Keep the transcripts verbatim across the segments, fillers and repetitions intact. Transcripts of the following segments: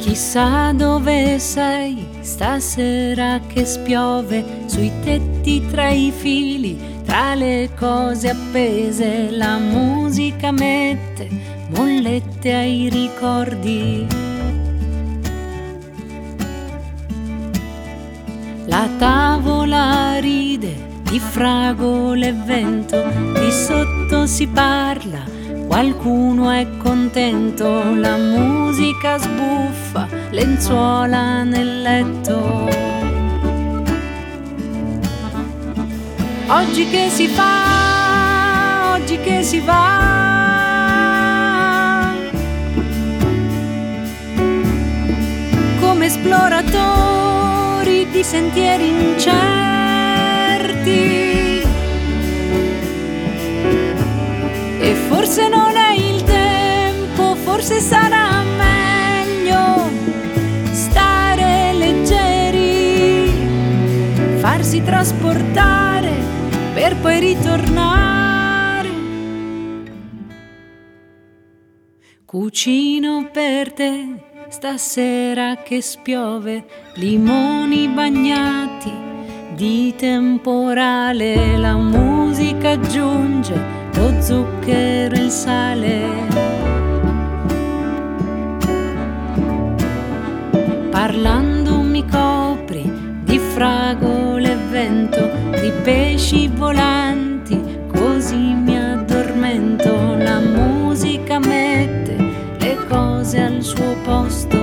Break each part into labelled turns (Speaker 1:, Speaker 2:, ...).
Speaker 1: Chissà dove sei stasera che spiove sui tetti, tra i fili, tra le cose appese. La musica mette mollette ai ricordi. La tavola ride di fragole e vento, di sotto si parla, qualcuno è contento. La musica sbuffa, lenzuola nel letto. Oggi che si fa, oggi che si va, come esploratori di sentieri incerti. E forse non è il tempo, forse sarà meglio stare leggeri, farsi trasportare per poi ritornare. Cucino per te stasera che spiove, limoni bagnati di temporale. La musica aggiunge lo zucchero e il sale. Parlando mi copri di fragole e vento, di pesci volanti, così mi addormento. La musica mette le cose al suo posto.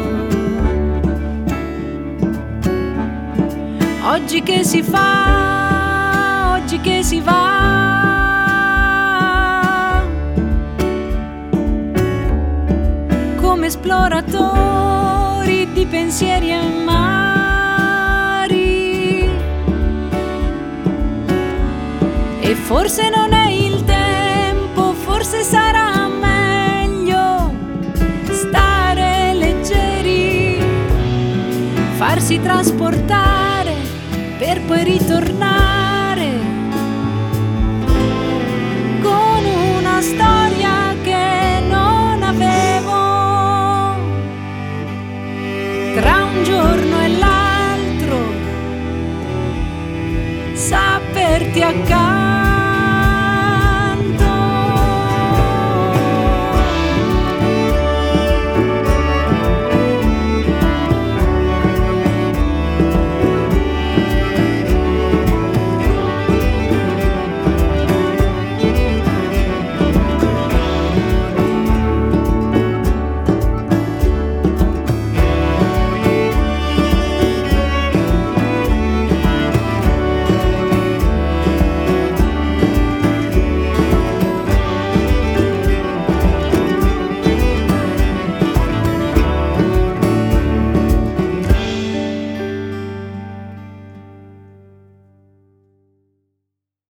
Speaker 1: Oggi che si fa, oggi che si va, come esploratori di pensieri amari. E forse non è il tempo, forse sarà meglio stare leggeri, farsi trasportare per poi ritornare.